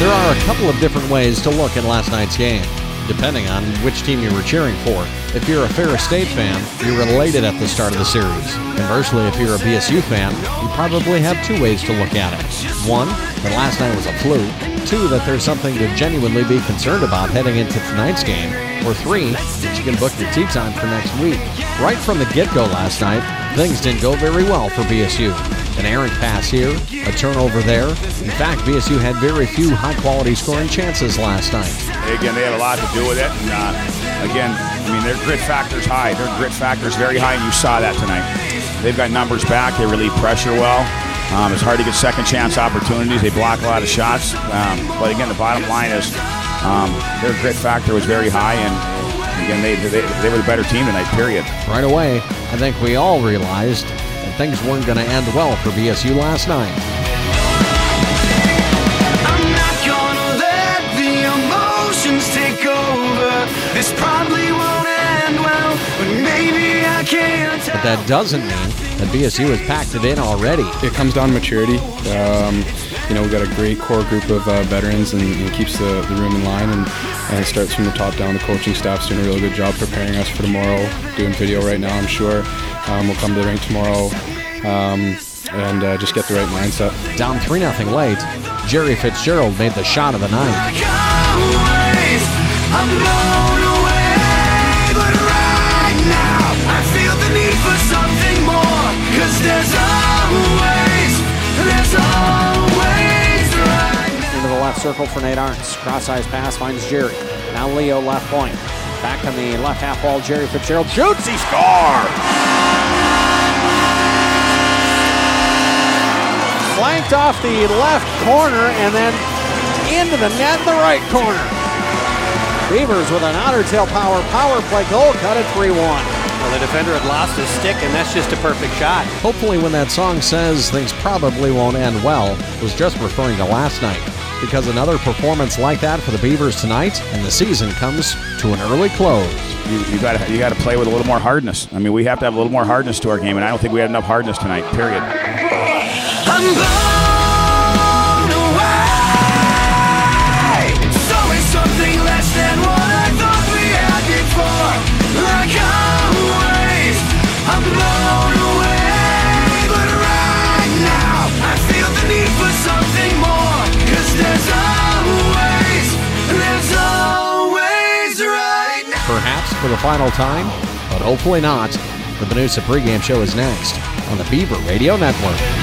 There are a couple of different ways to look at last night's game, depending on which team you were cheering for. If you're a Ferris State fan, you're elated at the start of the series. Conversely, if you're a BSU fan, you probably have two ways to look at it. One, that last night was a fluke. Two, that there's something to genuinely be concerned about heading into tonight's game. Or three, that you can book your tee time for next week. Right from the get-go last night, things didn't go very well for BSU. An errant pass here, a turnover there. In fact, BSU had very few high-quality scoring chances last night. Again, they had a lot to do with it. And again, their grit factor's high. Their grit factor's very high, and you saw that tonight. They've got numbers back. They relieve pressure well. It's hard to get second chance opportunities. They block a lot of shots. But again, the bottom line is their grit factor was very high, and again, they were the better team tonight, period. Right away, I think we all realized that things weren't going to end well for BSU last night. I'm not gonna let the emotions take over. This probably won't end well, but maybe I can't tell. But that doesn't mean that BSU has packed it in already. It comes down to maturity. We've got a great core group of veterans, and it keeps the room in line, and it starts from the top down. The coaching staff's doing a really good job preparing us for tomorrow, doing video right now, I'm sure. We'll come to the rink tomorrow and just get the right mindset. Down 3-0 late, Jerry Fitzgerald made the shot of the night. I'm blown away, but right now I feel the need for something more, 'cause there's always right now. Into the left circle for Nate Arntz. Cross-eyes pass finds Jerry. Now Leo left point. Back on the left half wall, Jerry Fitzgerald shoots, he scores! Flanked off the left corner and then into the net in the right corner. Beavers with an otter tail power play goal, cut it 3-1. Well, the defender had lost his stick, and that's just a perfect shot. Hopefully when that song says things probably won't end well, was just referring to last night. Because another performance like that for the Beavers tonight, and the season comes to an early close. You got to play with a little more hardness. We have to have a little more hardness to our game, and I don't think we had enough hardness tonight, period. I'm blown away. It's always something less than what I thought we had before. Like always, I'm blown away. But right now, I feel the need for something more. 'Cause there's always right now. Perhaps for the final time, but hopefully not. The Benusa pregame show is next on the Beaver Radio Network.